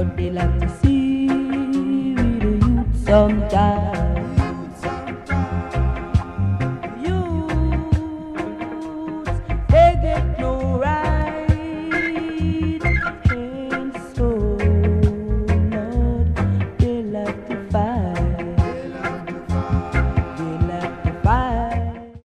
but they like to see we the youth sometimes.